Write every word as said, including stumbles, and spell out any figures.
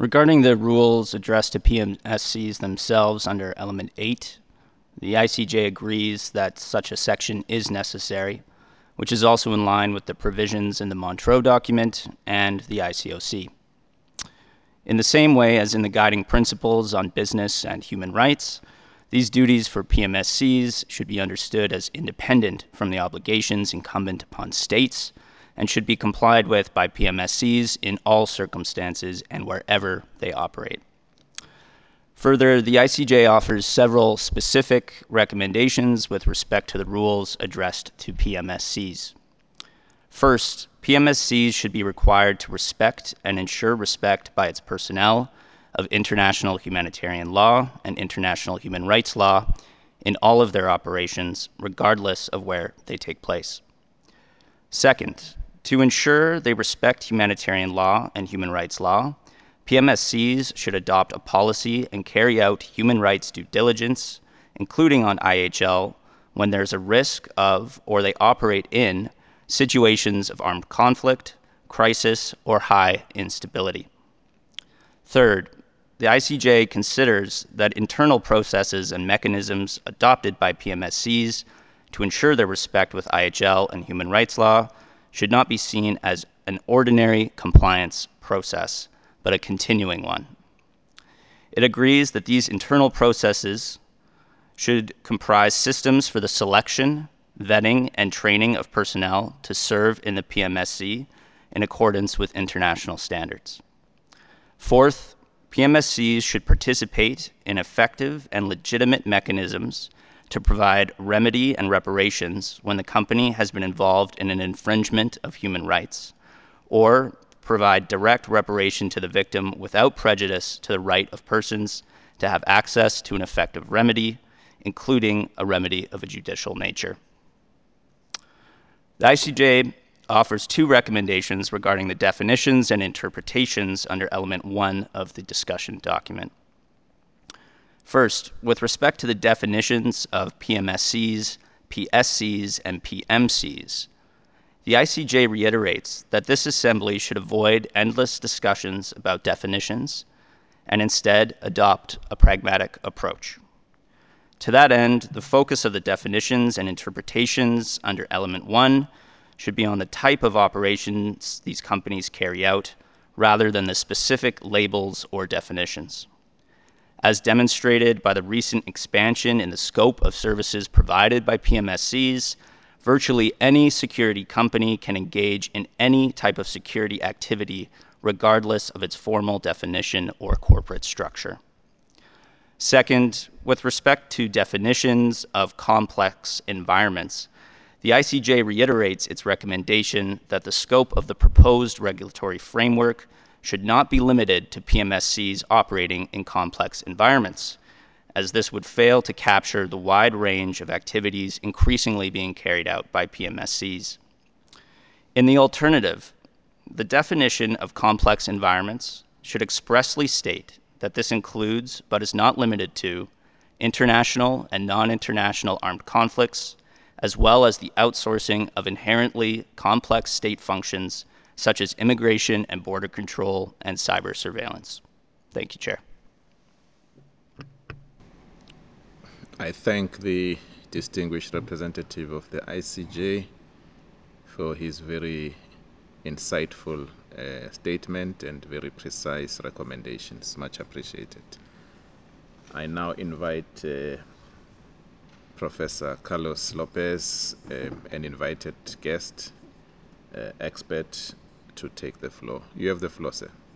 Regarding the rules addressed to P M S Cs themselves under Element eight, the I C J agrees that such a section is necessary, which is also in line with the provisions in the Montreux document and the I C O C. In the same way as in the guiding principles on business and human rights, these duties for P M S Cs should be understood as independent from the obligations incumbent upon states and should be complied with by P M S Cs in all circumstances and wherever they operate. Further, the I C J offers several specific recommendations with respect to the rules addressed to P M S Cs. First, P M S Cs should be required to respect and ensure respect by its personnel of international humanitarian law and international human rights law in all of their operations, regardless of where they take place. Second, to ensure they respect humanitarian law and human rights law, P M S Cs should adopt a policy and carry out human rights due diligence, including on I H L, when there's a risk of or they operate in situations of armed conflict, crisis, or high instability. Third, the I C J considers that internal processes and mechanisms adopted by P M S Cs to ensure their respect with I H L and human rights law should not be seen as an ordinary compliance process, but a continuing one. It agrees that these internal processes should comprise systems for the selection, vetting, and training of personnel to serve in the P M S C in accordance with international standards. Fourth, P M S Cs should participate in effective and legitimate mechanisms to provide remedy and reparations when the company has been involved in an infringement of human rights, or provide direct reparation to the victim without prejudice to the right of persons to have access to an effective remedy, including a remedy of a judicial nature. The I C J offers two recommendations regarding the definitions and interpretations under Element one of the discussion document. First, with respect to the definitions of P M S Cs, P S Cs, and P M Cs, the I C J reiterates that this assembly should avoid endless discussions about definitions and instead adopt a pragmatic approach. To that end, the focus of the definitions and interpretations under Element one should be on the type of operations these companies carry out, rather than the specific labels or definitions. As demonstrated by the recent expansion in the scope of services provided by P M S Cs, virtually any security company can engage in any type of security activity, regardless of its formal definition or corporate structure. Second, with respect to definitions of complex environments, the I C J reiterates its recommendation that the scope of the proposed regulatory framework should not be limited to P M S Cs operating in complex environments, as this would fail to capture the wide range of activities increasingly being carried out by P M S Cs. In the alternative, the definition of complex environments should expressly state that this includes, but is not limited to, international and non-international armed conflicts, as well as the outsourcing of inherently complex state functions such as immigration and border control and cyber surveillance. Thank you, Chair. I thank the distinguished representative of the I C J for his very insightful uh, statement and very precise recommendations. Much appreciated. I now invite uh, Professor Carlos Lopez, um, an invited guest, uh, expert, to take the floor. You have the floor, sir.